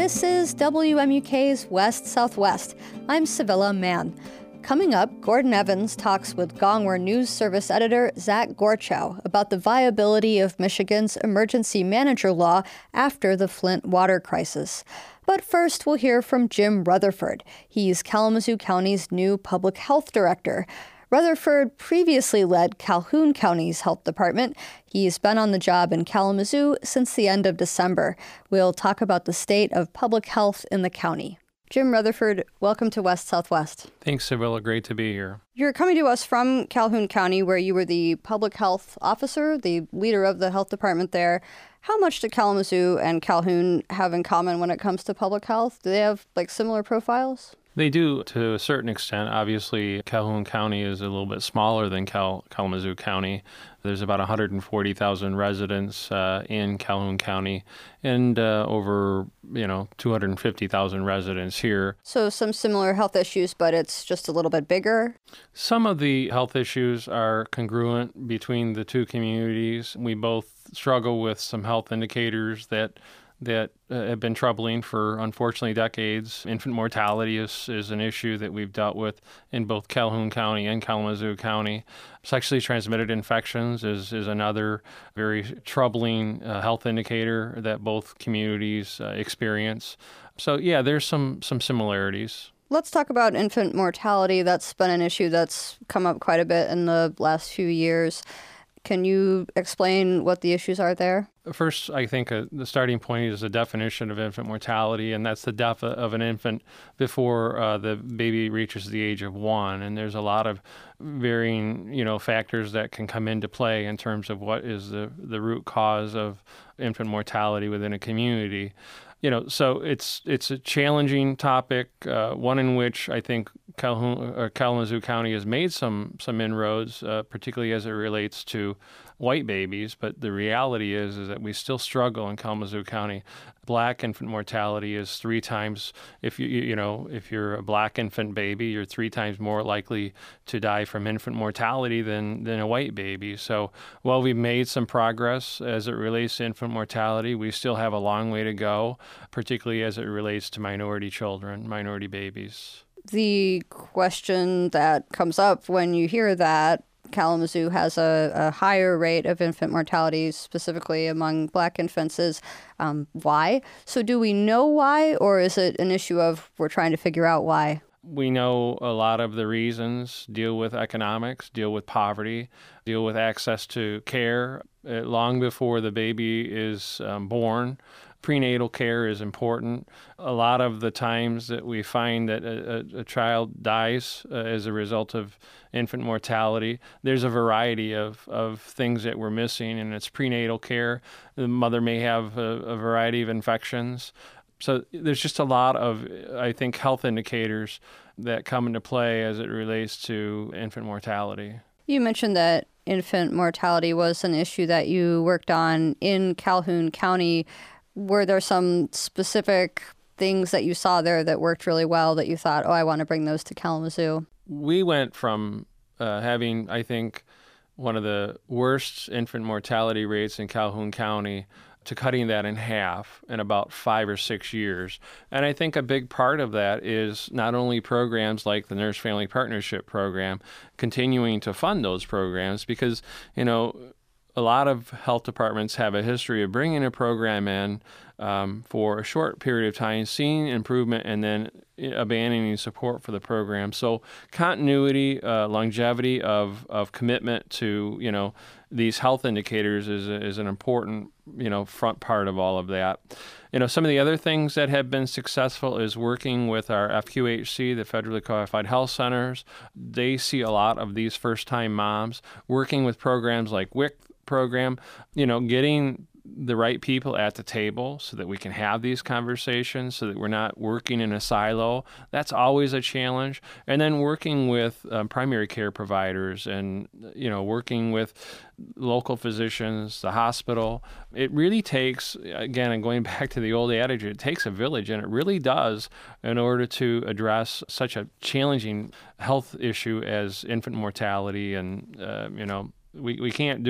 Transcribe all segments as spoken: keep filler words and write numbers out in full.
This is W M U K's West Southwest. I'm Sevilla Mann. Coming up, Gordon Evans talks with Gongwer News Service editor Zach Gorchow about the viability of Michigan's emergency manager law after the Flint water crisis. But first, we'll hear from Jim Rutherford. He's Kalamazoo County's new public health director. Rutherford previously led Calhoun County's health department. He's been on the job in Kalamazoo since the end of December. We'll talk about the state of public health in the county. Jim Rutherford, welcome to West Southwest. Thanks, Sevilla. Great to be here. You're coming to us from Calhoun County, where you were the public health officer, the leader of the health department there. How much do Kalamazoo and Calhoun have in common when it comes to public health? Do they have like similar profiles? They do to a certain extent. Obviously, Calhoun County is a little bit smaller than Cal- Kalamazoo County. There's about one hundred forty thousand residents uh, in Calhoun County and uh, over, you know, two hundred fifty thousand residents here. So some similar health issues, but it's just a little bit bigger? Some of the health issues are congruent between the two communities. We both struggle with some health indicators that that uh, have been troubling for, unfortunately, decades. Infant mortality is, is an issue that we've dealt with in both Calhoun County and Kalamazoo County. Sexually transmitted infections is, is another very troubling uh, health indicator that both communities uh, experience. So, yeah, there's some, some similarities. Let's talk about infant mortality. That's been an issue that's come up quite a bit in the last few years. Can you explain what the issues are there? First, I think uh, the starting point is the definition of infant mortality, and that's the death of an infant before uh, the baby reaches the age of one. And there's a lot of varying, you know, factors that can come into play in terms of what is the, the root cause of infant mortality within a community. You know, so it's it's a challenging topic, uh, one in which I think Calhoun, or Kalamazoo County has made some some inroads, uh, particularly as it relates to white babies. But the reality is is that we still struggle in Kalamazoo County. Black infant mortality is three times, if you you know, if you're a black infant baby, you're three times more likely to die from infant mortality than, than a white baby. So while we've made some progress as it relates to infant mortality, we still have a long way to go, particularly as it relates to minority children, minority babies. The question that comes up when you hear that Kalamazoo has a, a higher rate of infant mortality, specifically among black infants, is um, why? So do we know why, or is it an issue of we're trying to figure out why? We know a lot of the reasons deal with economics, deal with poverty, deal with access to care uh, long before the baby is um, born. Prenatal care is important. A lot of the times that we find that a, a, a child dies uh, as a result of infant mortality, there's a variety of, of things that we're missing, and it's prenatal care. The mother may have a, a variety of infections. So there's just a lot of, I think, health indicators that come into play as it relates to infant mortality. You mentioned that infant mortality was an issue that you worked on in Calhoun County. Were there some specific things that you saw there that worked really well that you thought, oh, I want to bring those to Kalamazoo? We went from uh, having, I think, one of the worst infant mortality rates in Calhoun County to cutting that in half in about five or six years. And I think a big part of that is not only programs like the Nurse Family Partnership Program, continuing to fund those programs, because, you know, a lot of health departments have a history of bringing a program in um, for a short period of time, seeing improvement, and then abandoning support for the program. So continuity, uh, longevity of, of commitment to, you know, these health indicators is is an important, you know, front part of all of that. You know, some of the other things that have been successful is working with our F Q H C, the Federally Qualified Health Centers. They see a lot of these first-time moms, working with programs like W I C program, you know, getting the right people at the table so that we can have these conversations, so that we're not working in a silo. That's always a challenge. And then working with um, primary care providers and, you know, working with local physicians, the hospital. It really takes, again, and going back to the old adage, it takes a village, and it really does, in order to address such a challenging health issue as infant mortality. And, uh, you know, we, we can't do it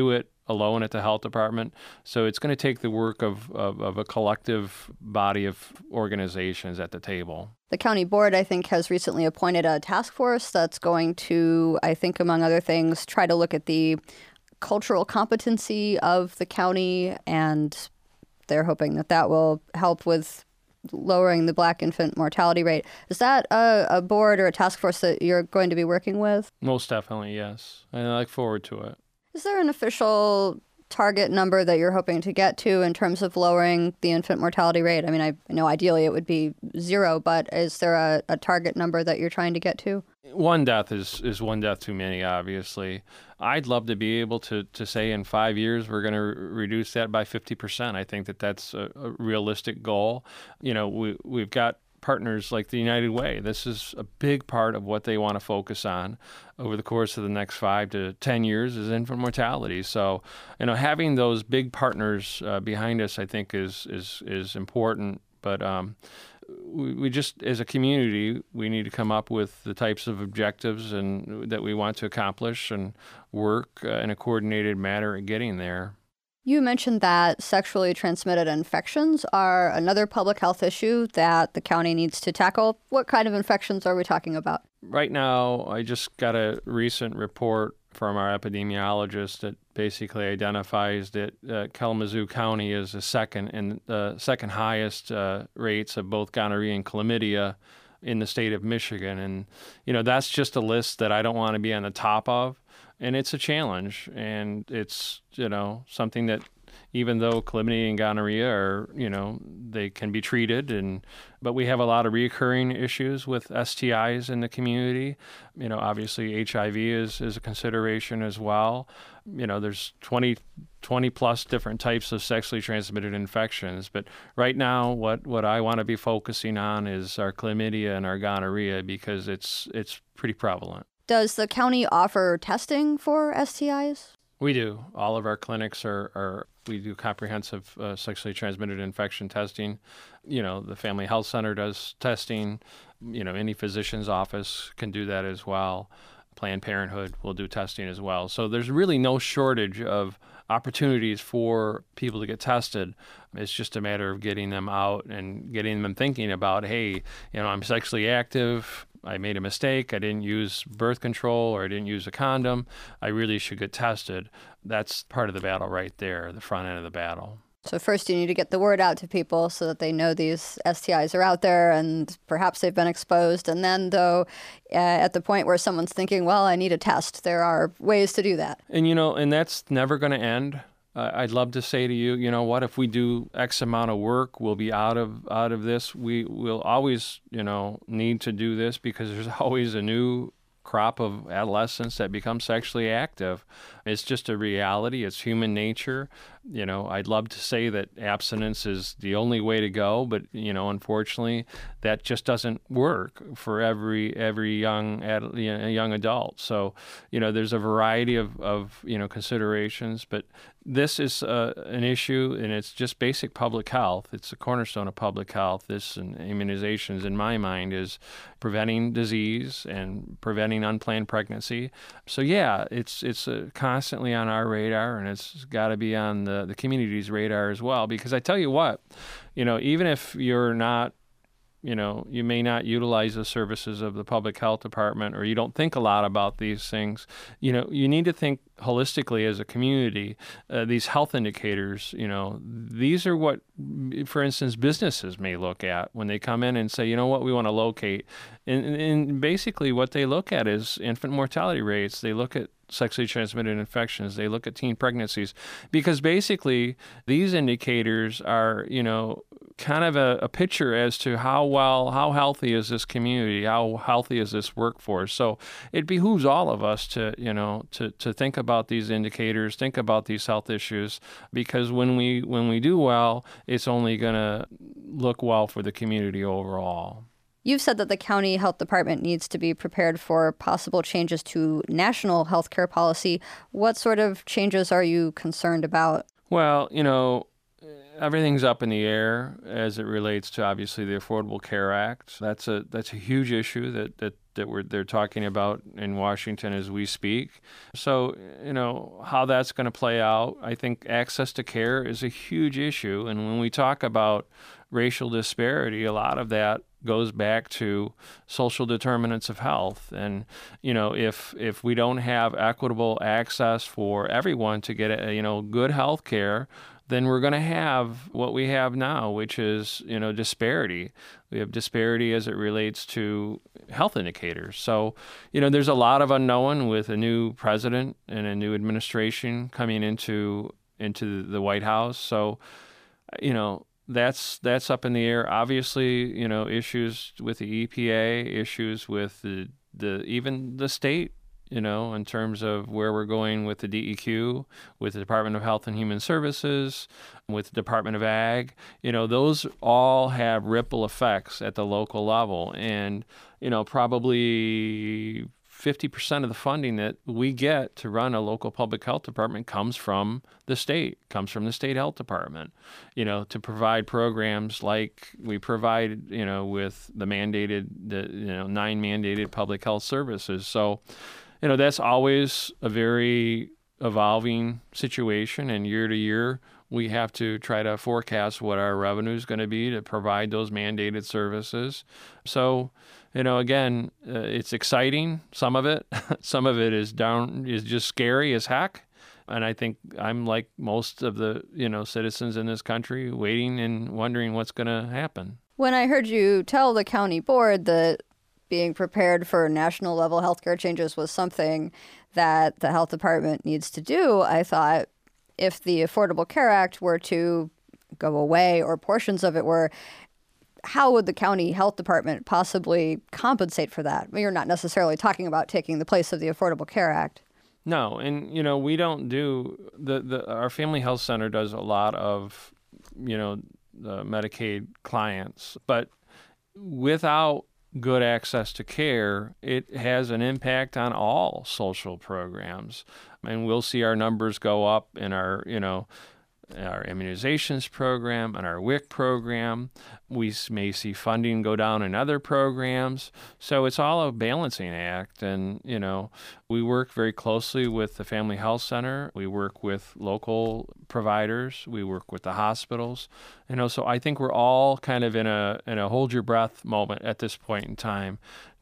alone at the health department. So it's going to take the work of, of, of a collective body of organizations at the table. The county board, I think, has recently appointed a task force that's going to, I think, among other things, try to look at the cultural competency of the county, and they're hoping that that will help with lowering the black infant mortality rate. Is that a, a board or a task force that you're going to be working with? Most definitely, yes. And I look forward to it. Is there an official target number that you're hoping to get to in terms of lowering the infant mortality rate? I mean, I know ideally it would be zero, but is there a, a target number that you're trying to get to? One death is, is one death too many, obviously. I'd love to be able to, to say in five years we're going to re- reduce that by fifty percent. I think that that's a, a realistic goal. You know, we, we've got partners like the United Way. This is a big part of what they want to focus on over the course of the next five to ten years is infant mortality. So, you know, having those big partners uh, behind us, I think, is is is important. But um, we, we just, as a community, we need to come up with the types of objectives and that we want to accomplish and work uh, in a coordinated manner at getting there. You mentioned that sexually transmitted infections are another public health issue that the county needs to tackle. What kind of infections are we talking about? Right now, I just got a recent report from our epidemiologist that basically identifies that uh, Kalamazoo County is the second and the second highest uh, rates of both gonorrhea and chlamydia in the state of Michigan. And, you know, that's just a list that I don't want to be on the top of. And it's a challenge, and it's, you know, something that even though chlamydia and gonorrhea are, you know, they can be treated, and but we have a lot of recurring issues with S T Is in the community. You know, obviously H I V is, is a consideration as well. You know, there's twenty, twenty plus different types of sexually transmitted infections. But right now, what, what I want to be focusing on is our chlamydia and our gonorrhea because it's it's pretty prevalent. Does the county offer testing for S T Is? We do. All of our clinics are, are we do comprehensive uh, sexually transmitted infection testing. You know, the Family Health Center does testing. You know, any physician's office can do that as well. Planned Parenthood will do testing as well. So there's really no shortage of opportunities for people to get tested. It's just a matter of getting them out and getting them thinking about, hey, you know, I'm sexually active. I made a mistake. I didn't use birth control or I didn't use a condom. I really should get tested. That's part of the battle right there, the front end of the battle. So first you need to get the word out to people so that they know these S T Is are out there and perhaps they've been exposed. And then, though, uh, at the point where someone's thinking, well, I need a test, there are ways to do that. And, you know, and that's never going to end. Uh, I'd love to say to you, you know what, if we do X amount of work, we'll be out of out of this. We will always, you know, need to do this because there's always a new crop of adolescents that become sexually active. It's just a reality. It's human nature. You know, I'd love to say that abstinence is the only way to go, but, you know, unfortunately, that just doesn't work for every every young ad, you know, young adult. So, you know, there's a variety of, of you know, considerations, but this is uh, an issue, and it's just basic public health. It's a cornerstone of public health. This and immunizations, in my mind, is preventing disease and preventing unplanned pregnancy. So, yeah, it's it's uh, constantly on our radar, and it's got to be on the, the community's radar as well. Because I tell you what, you know, even if you're not, you know, you may not utilize the services of the public health department or you don't think a lot about these things, you know, you need to think holistically as a community. Uh, these health indicators, you know, these are what, for instance, businesses may look at when they come in and say, you know what, we want to locate. And, and basically what they look at is infant mortality rates. They look at sexually transmitted infections. They look at teen pregnancies because basically these indicators are, you know, kind of a, a picture as to how well, how healthy is this community, how healthy is this workforce. So it behooves all of us to, you know, to, to think about these indicators, think about these health issues, because when we when we do well, it's only going to look well for the community overall. You've said that the county health department needs to be prepared for possible changes to national healthcare policy. What sort of changes are you concerned about? Well, you know, everything's up in the air as it relates to obviously the Affordable Care Act. That's a that's a huge issue that, that that we're, they're talking about in Washington as we speak. So, you know, how that's going to play out, I think access to care is a huge issue. And when we talk about racial disparity, a lot of that goes back to social determinants of health. And, you know, if if we don't have equitable access for everyone to get, a, you know, good health care, then we're going to have what we have now, which is, you know, disparity. We have disparity as it relates to health indicators. So, you know, there's a lot of unknown with a new president and a new administration coming into into the White House. So, you know, that's that's up in the air. Obviously, you know, issues with the E P A, issues with the the even the state, you know, in terms of where we're going with the D E Q, with the Department of Health and Human Services, with the Department of Ag. You know, those all have ripple effects at the local level. And, you know, probably fifty percent of the funding that we get to run a local public health department comes from the state, comes from the state health department, you know, to provide programs like we provide, you know, with the mandated, the, you know, nine mandated public health services. So, you know, that's always a very evolving situation, and year to year, we have to try to forecast what our revenue is going to be to provide those mandated services. So, you know, again, uh, it's exciting, some of it. Some of it is down, is just scary as heck. And I think I'm like most of the, you know, citizens in this country, waiting and wondering what's going to happen. When I heard you tell the county board that being prepared for national level healthcare changes was something that the health department needs to do, I thought if the Affordable Care Act were to go away or portions of it were, how would the county health department possibly compensate for that? Well, you're not necessarily talking about taking the place of the Affordable Care Act. No, and, you know, we don't do, the, the our Family Health Center does a lot of, you know, the Medicaid clients, but without good access to care, it has an impact on all social programs. And we'll see our numbers go up in our, you know, our immunizations program and our W I C program. We may see funding go down in other programs. So it's all a balancing act. And, you know, we work very closely with the Family Health Center. We work with local providers. We work with the hospitals. You know, so I think we're all kind of in a in a hold your breath moment at this point in time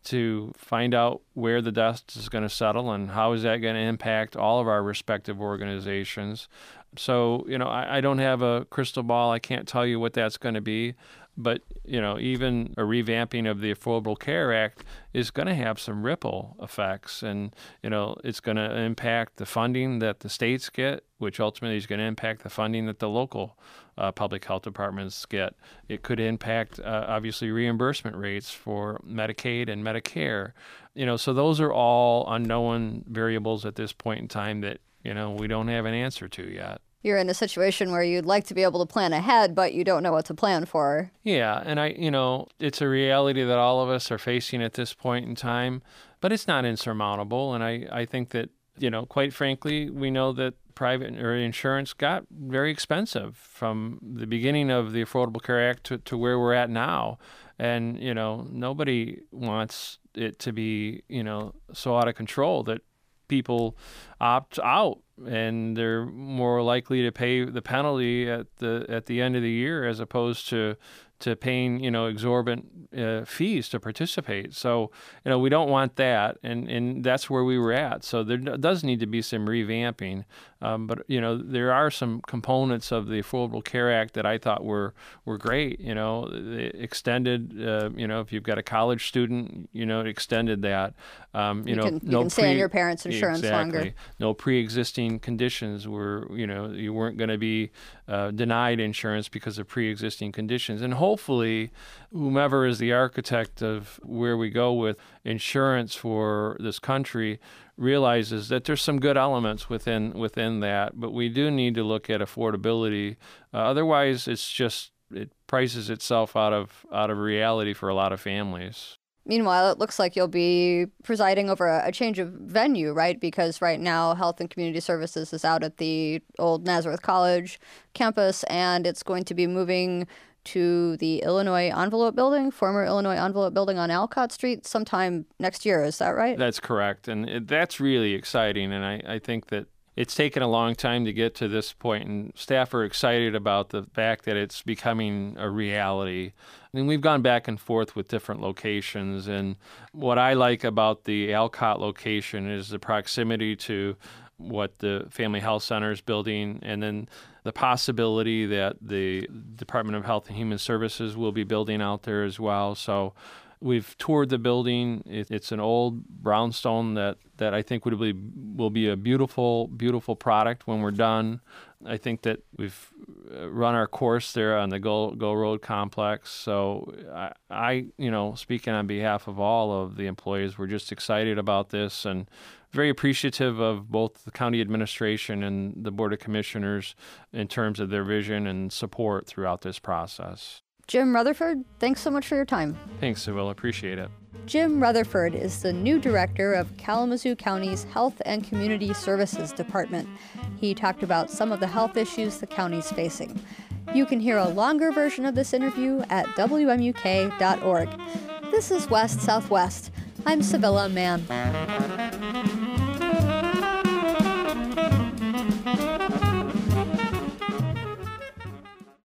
to find out where the dust is going to settle and how is that going to impact all of our respective organizations. So, you know, I, I don't have a crystal ball. I can't tell you what that's going to be. But, you know, even a revamping of the Affordable Care Act is going to have some ripple effects. And, you know, it's going to impact the funding that the states get, which ultimately is going to impact the funding that the local uh, public health departments get. It could impact, uh, obviously, reimbursement rates for Medicaid and Medicare. You know, so those are all unknown variables at this point in time that, you know, we don't have an answer to yet. You're in a situation where you'd like to be able to plan ahead, but you don't know what to plan for. Yeah, and I, you know, it's a reality that all of us are facing at this point in time, but it's not insurmountable. And I, I think that, you know, quite frankly, we know that private or insurance got very expensive from the beginning of the Affordable Care Act to, to where we're at now. And, you know, nobody wants it to be, you know, so out of control that people opt out and they're more likely to pay the penalty at the at the end of the year as opposed to to paying, you know, exorbitant uh, fees to participate. So, you know, we don't want that, and, and that's where we were at. So there does need to be some revamping. Um, but, you know, there are some components of the Affordable Care Act that I thought were were great. You know, it extended, uh, you know, if you've got a college student, you know, it extended that. Um, you, you know, can, you no can stay pre- on your parents' insurance exactly. longer. No pre-existing conditions were, you know, you weren't going to be uh, denied insurance because of pre-existing conditions. And hopefully, whomever is the architect of where we go with insurance for this country realizes that there's some good elements within within that, but we do need to look at affordability. Uh, otherwise, it's just it prices itself out of out of reality for a lot of families. Meanwhile, it looks like you'll be presiding over a, a change of venue, right? Because right now, Health and Community Services is out at the old Nazareth College campus, and it's going to be moving to the Illinois Envelope Building, former Illinois Envelope Building on Alcott Street, sometime next year. Is that right? That's correct. And it, that's really exciting. And I, I think that it's taken a long time to get to this point, and staff are excited about the fact that it's becoming a reality. I mean, we've gone back and forth with different locations, and what I like about the Alcott location is the proximity to what the Family Health Center is building, and then the possibility that the Department of Health and Human Services will be building out there as well. So we've toured the building. It's an old brownstone that, that I think would be, will be a beautiful, beautiful product when we're done. I think that we've run our course there on the Go, Go Road complex. So I, I, you know, speaking on behalf of all of the employees, we're just excited about this and very appreciative of both the county administration and the Board of Commissioners in terms of their vision and support throughout this process. Jim Rutherford, thanks so much for your time. Thanks, Seville. Appreciate it. Jim Rutherford is the new director of Kalamazoo County's Health and Community Services Department. He talked about some of the health issues the county's facing. You can hear a longer version of this interview at W M U K dot org. This is West Southwest. I'm Sevilla Mann.